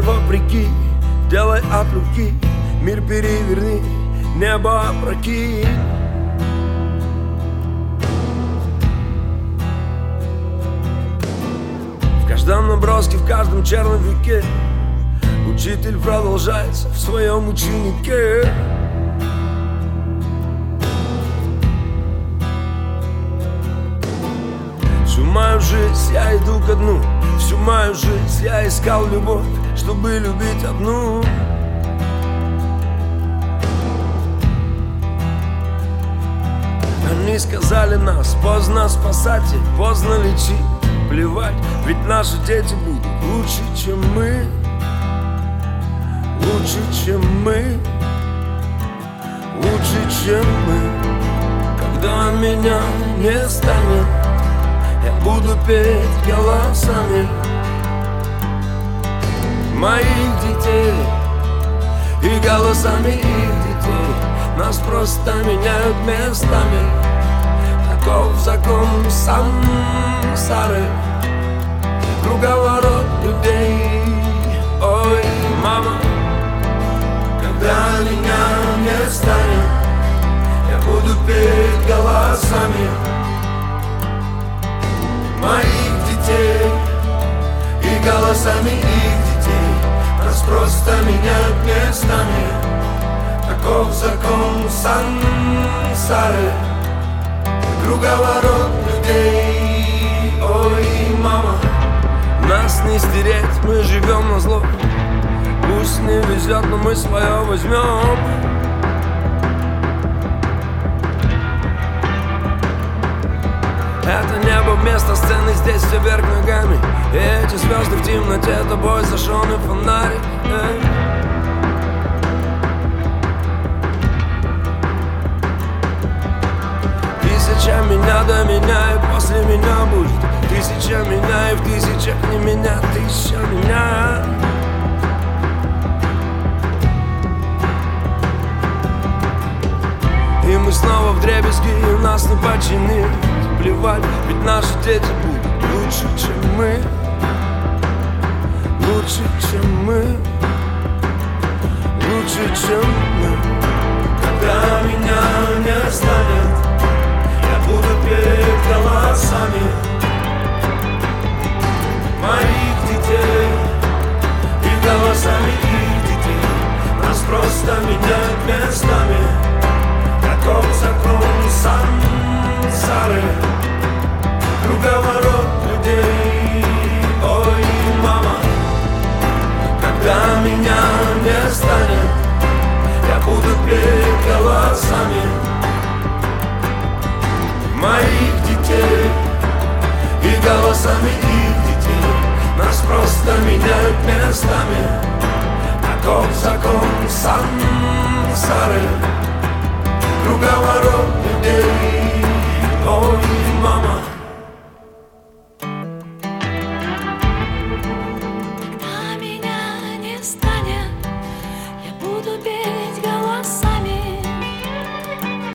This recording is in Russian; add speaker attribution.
Speaker 1: вопреки, делай от руки, мир переверни, небо опрокинь. В каждом наброске, в каждом черновике учитель продолжается в своем ученике. Всю мою жизнь я иду ко дну, всю мою жизнь я искал любовь, чтобы любить одну. Они сказали нас, поздно спасать и поздно лечить. Плевать, ведь наши дети будут лучше, чем мы. Лучше, чем мы. Лучше, чем мы. Когда меня не станет, я буду петь голосами моих детей и голосами их детей. Нас просто меняют местами. Таков закон сансары, круговорот людей. Ой, мама, когда меня не станет, я буду петь голосами моих детей и голосами их детей. Нас просто меняют местами. Таков закон сансары, круговорот людей. Ой, мама, нас не стереть, мы живем на зло. Пусть не везет, но мы свое возьмем. Это небо вместо сцены, здесь все вверх ногами. И эти звезды в темноте, тобой зажженный фонарик. Тысяча меня до меня, и после меня будет тысяча меня, и в тысячах не меня, тысяча меня. И мы снова вдребезги, и нас не починить. Плевать, ведь наши дети будут лучше, чем мы. Лучше, чем мы. Лучше, чем мы. Когда меня не станет, я буду петь голосами моих детей и голосами их детей. Нас просто меняют местами. Таков закон сансары, круговорот людей. Ой, мама, когда меня не станет, я буду петь голосами моих детей и голосами их детей. Нас просто меняют местами. Таков закон сансары,